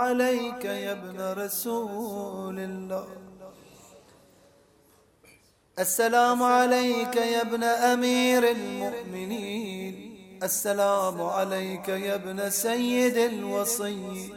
عليك يا ابن رسول الله. السلام عليك يا ابن أمير المؤمنين. السلام عليك يا ابن سيد الوصي.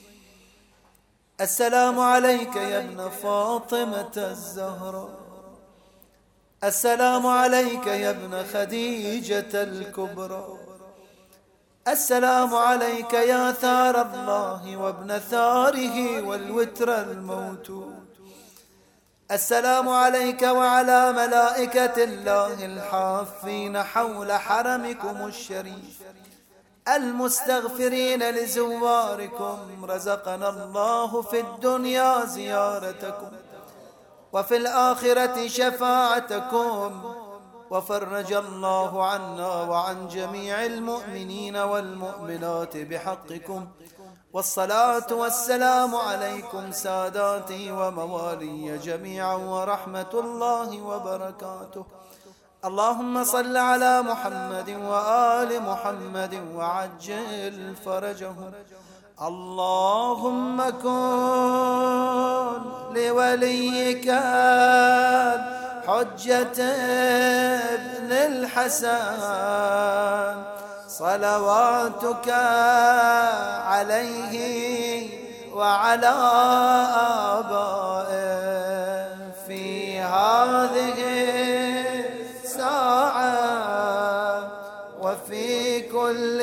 السلام عليك يا ابن فاطمة الزهراء. السلام عليك يا ابن خديجة الكبرى. السلام عليك يا ثار الله وابن ثاره والوتر الموتود. السلام عليك وعلى ملائكة الله الحافين حول حرمكم الشريف المستغفرين لزواركم. رزقنا الله في الدنيا زيارتكم وفي الآخرة شفاعتكم، وفرج الله عنا وعن جميع المؤمنين والمؤمنات بحقكم. والصلاة والسلام عليكم ساداتي وموالي جميعا ورحمة الله وبركاته. اللهم صل على محمد وآل محمد وعجل فرجهم. اللهم كن لوليك حجة ابن الحسن صلواتك عليه وعلى آبائه في هذه الساعة وفي كل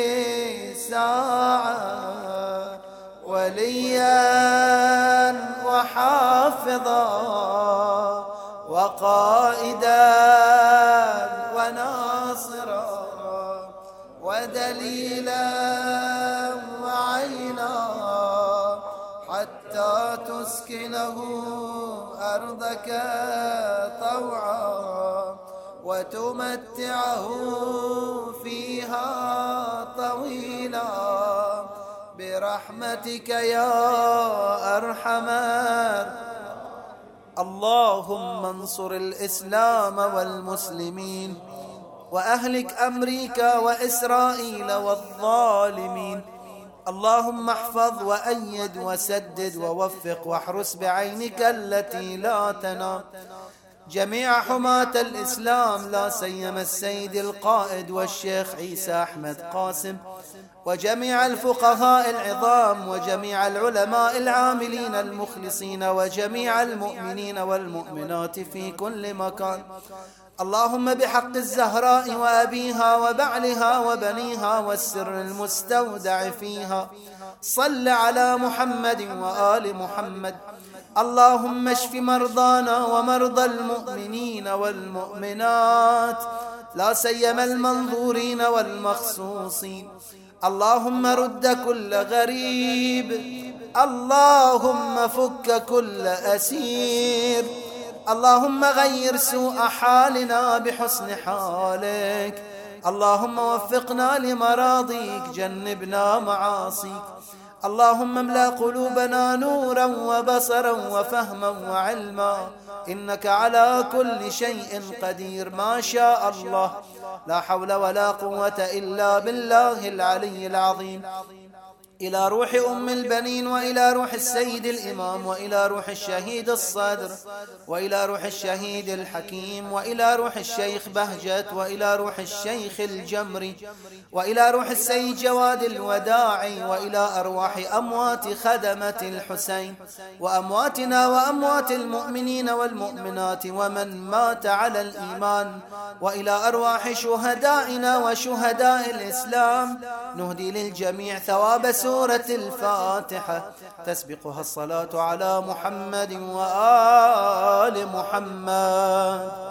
ساعة وليا وحافظا وقائدا وناصرا ودليلا وعينا حتى تسكنه أرضك طوعا وتمتعه فيها طويلا برحمتك يا أرحم. اللهم انصر الإسلام والمسلمين وأهلك أمريكا وإسرائيل والظالمين. اللهم احفظ وأيد وسدد ووفق واحرس بعينك التي لا تنام جميع حماة الإسلام، لا سيما السيد القائد والشيخ عيسى أحمد قاسم، وجميع الفقهاء العظام، وجميع العلماء العاملين المخلصين، وجميع المؤمنين والمؤمنات في كل مكان. اللهم بحق الزهراء وأبيها وبعلها وبنيها والسر المستودع فيها صل على محمد وآل محمد. اللهم اشف مرضانا ومرضى المؤمنين والمؤمنات، لا سيما المنظورين والمخصوصين. اللهم رد كل غريب، اللهم فك كل أسير، اللهم غير سوء حالنا بحسن حالك. اللهم وفقنا لمراضيك، جنبنا معاصيك. اللهم املأ قلوبنا نورا وبصرا وفهما وعلما، إنك على كل شيء قدير ما شاء الله. لا حول ولا قوة إلا بالله العلي العظيم. إلى روح أم البنين، وإلى روح السيد الإمام، وإلى روح الشهيد الصدر، وإلى روح الشهيد الحكيم، وإلى روح الشيخ بهجت، وإلى روح الشيخ الجمري، وإلى روح السيد جواد الوداعي، وإلى أرواح أموات خدمة الحسين وأمواتنا وأموات المؤمنين والمؤمنات ومن مات على الإيمان، وإلى أرواح شهدائنا وشهداء الإسلام. نهدي للجميع ثواب سورة الفاتحة تسبقها الصلاة على محمد وآل محمد.